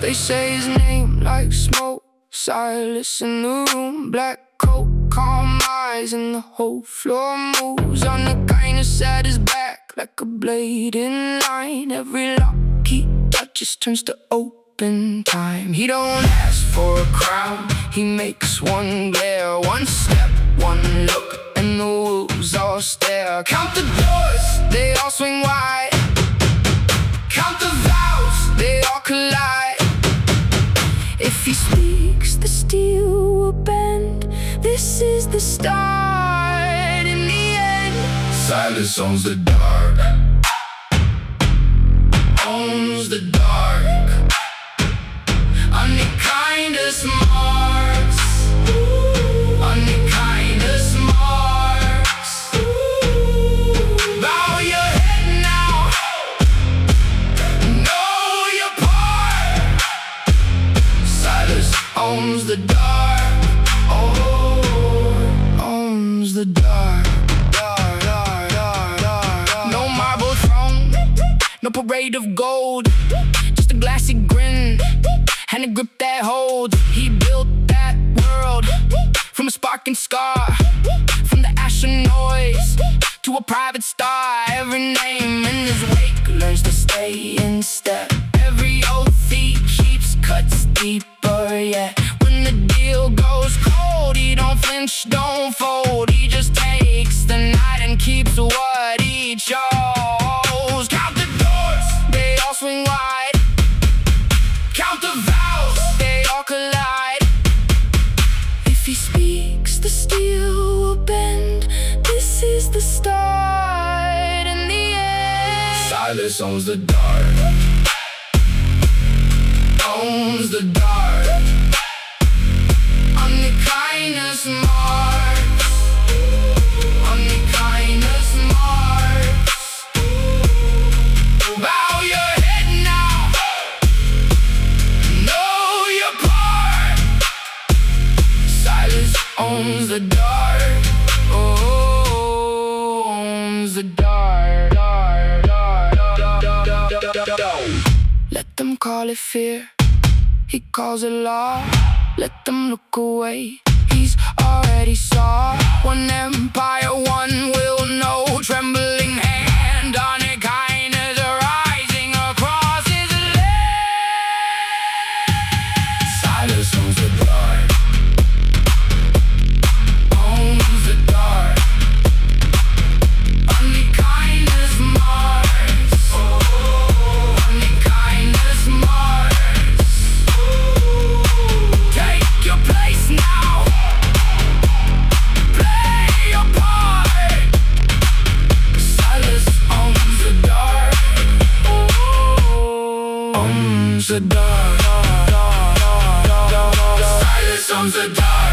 They say his name like smoke, Silas in the room. Black coat, calm eyes, and the whole floor moves. On the kindness at his back, like a blade in line. Every lock he touches turns to open time. He don't ask for a crown, he makes one glare. One step, one look, and the wolves all stare. Count the doors, they all swing wide. Count the vows, they all collide. If he speaks, the steel will bend. This is the start in the end. Silas owns the dark, owns the dark. On the kindest marks, on the kindest marks. Bow your head now, know your part. Silas owns the dark, oh, owns the dark. No marble throne, no parade of gold, just a glassy grin and a grip that holds. He built that world from a sparking scar, from the ash and noise to a private star. Every name in his wake learns to stay in step. Every oath he keeps cuts deeper yet. When the deal goes cold, he don't flinch, don't fold. He just takes the night and keeps what he chose. Count the doors, they all swing wide. Count the vows, they all collide. If he speaks, the steel will bend. This is the start and the end. Silas owns the dark, owns the dark. On the kindness marks, on the kindness marks. Bow your head now, know your part. Silas owns the dark, oh, owns the dark. Let them call it fear, he calls it law. Let them look away, he's already saw. One empire, one will know. Trembling hand on a kindness rising across his land. Silas owns the dark, owns the dark. On the kindness marks, oh, on the kindness marks. Take your place now, play your part. Silas owns the dark, oh, owns the dark. Silas owns the dark.